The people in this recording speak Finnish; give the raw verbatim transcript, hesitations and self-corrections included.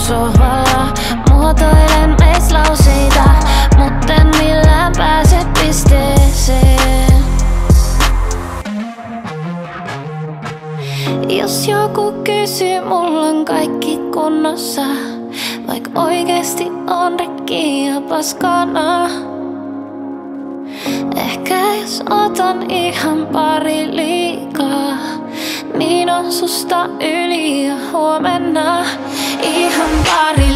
sohvalla. Muotoilen meistä lauseita, mutten millään pääse pisteeseen. Jos joku kysyy, mulla on kaikki kunnossa, vaik oikeesti on rikki ja paskana. Ehkä jos otan ihan pari liikaa, niin on susta yli ja huomenna ihan pari.